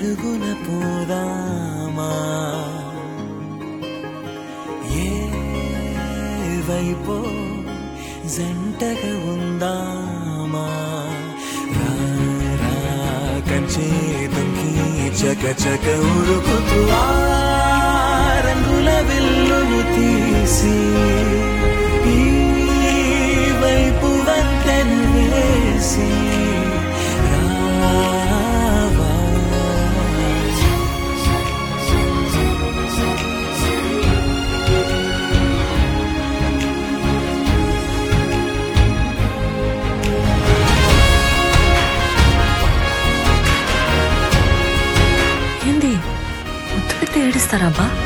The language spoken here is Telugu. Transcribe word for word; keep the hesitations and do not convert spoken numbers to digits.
పరుగున పోదామా ఏ వైపో జంటగా ఉందామా రా రా కంచే దుంకి చక చక ఉరుకుతూ ఆ రంగుల విల్లును తీసి ఈ వైపు వంతెను వేసి రావా ఏంది ముద్దు పెట్టి ఏడిస్తారా అబ్బా?